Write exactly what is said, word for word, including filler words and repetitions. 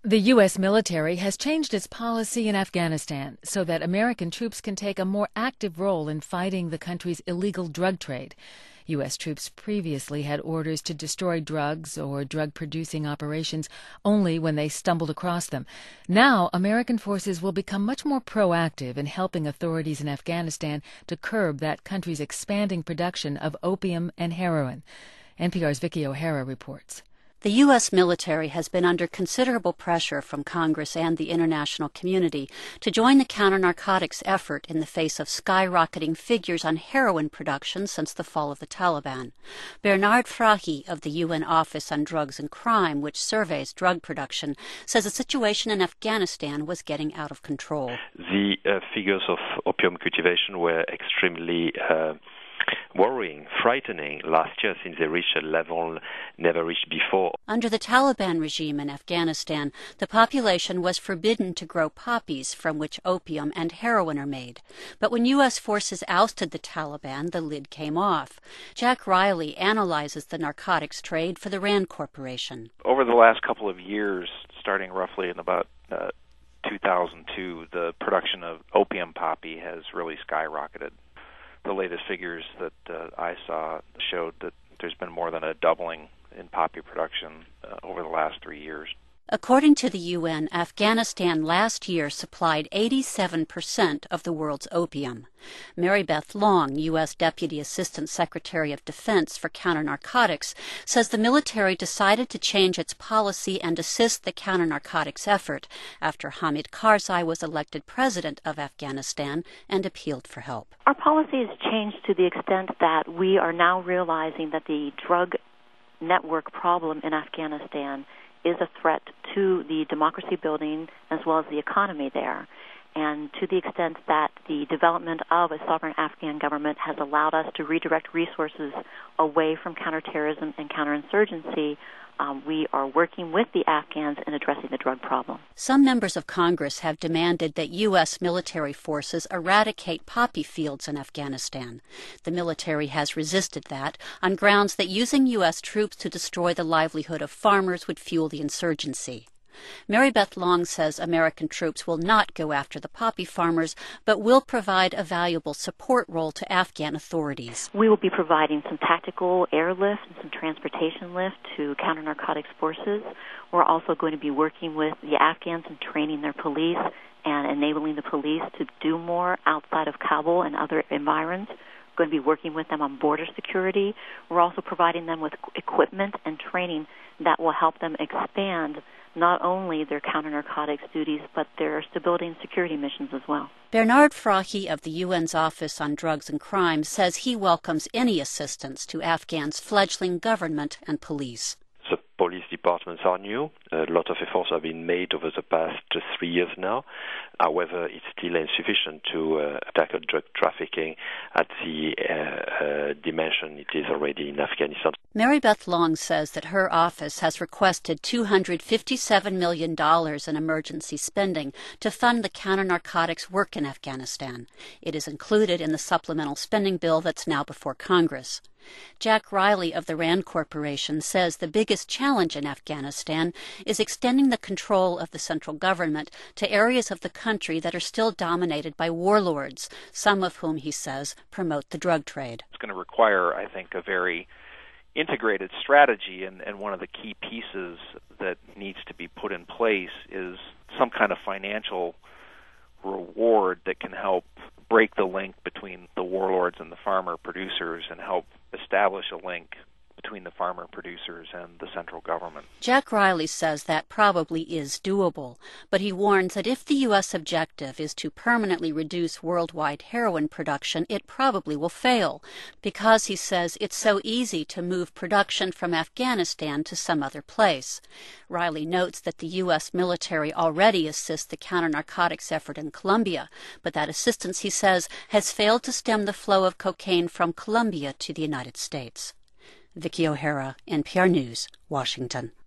The U S military has changed its policy in Afghanistan so that American troops can take a more active role in fighting the country's illegal drug trade. U S troops previously had orders to destroy drugs or drug-producing operations only when they stumbled across them. Now, American forces will become much more proactive in helping authorities in Afghanistan to curb that country's expanding production of opium and heroin. N P R's Vicki O'Hara reports. The U S military has been under considerable pressure from Congress and the international community to join the counter-narcotics effort in the face of skyrocketing figures on heroin production since the fall of the Taliban. Bernard Frahi of the U N Office on Drugs and Crime, which surveys drug production, says the situation in Afghanistan was getting out of control. The uh, figures of opium cultivation were extremely uh, worrying, frightening last year, since they reached a level never reached before. Under the Taliban regime in Afghanistan, the population was forbidden to grow poppies from which opium and heroin are made. But when U S forces ousted the Taliban, the lid came off. Jack Riley analyzes the narcotics trade for the RAND Corporation. Over the last couple of years, starting roughly in about uh, two thousand two, the production of opium poppy has really skyrocketed. The latest figures that uh, I saw showed that there's been more than a doubling in poppy production uh, over the last three years. According to the U N, Afghanistan last year supplied eighty-seven percent of the world's opium. Mary Beth Long, U S Deputy Assistant Secretary of Defense for Counter-Narcotics, says the military decided to change its policy and assist the counter-narcotics effort after Hamid Karzai was elected president of Afghanistan and appealed for help. Our policy has changed to the extent that we are now realizing that the drug network problem in Afghanistan is a threat to the democracy building as well as the economy there. And to the extent that the development of a sovereign Afghan government has allowed us to redirect resources away from counterterrorism and counterinsurgency, um, we are working with the Afghans in addressing the drug problem. Some members of Congress have demanded that U S military forces eradicate poppy fields in Afghanistan. The military has resisted that on grounds that using U S troops to destroy the livelihood of farmers would fuel the insurgency. Mary Beth Long says American troops will not go after the poppy farmers, but will provide a valuable support role to Afghan authorities. We will be providing some tactical airlift and some transportation lift to counter-narcotics forces. We're also going to be working with the Afghans and training their police and enabling the police to do more outside of Kabul and other environs. We're going to be working with them on border security. We're also providing them with equipment and training that will help them expand not only their counter-narcotics duties, but their stability and security missions as well. Bernard Frahi of the U N's Office on Drugs and Crime says he welcomes any assistance to Afghan's fledgling government and police. The police departments are new. A lot of efforts have been made over the past three years now. However, it's still insufficient to uh, tackle drug trafficking at the uh, uh, dimension it is already in Afghanistan. Mary Beth Long says that her office has requested two hundred fifty-seven million dollars in emergency spending to fund the counter-narcotics work in Afghanistan. It is included in the supplemental spending bill that's now before Congress. Jack Riley of the RAND Corporation says the biggest challenge in Afghanistan is extending the control of the central government to areas of the country that are still dominated by warlords, some of whom, he says, promote the drug trade. It's going to require, I think, a very integrated strategy, and, and one of the key pieces that needs to be put in place is some kind of financial reward that can help break the link between the warlords and the farmer producers and help establish a link between the farmer producers and the central government. Jack Riley says that probably is doable, but he warns that if the U S objective is to permanently reduce worldwide heroin production, it probably will fail, because he says it's so easy to move production from Afghanistan to some other place. Riley notes that the U S military already assists the counter-narcotics effort in Colombia, but that assistance, he says, has failed to stem the flow of cocaine from Colombia to the United States. Vicki O'Hara, N P R News, Washington.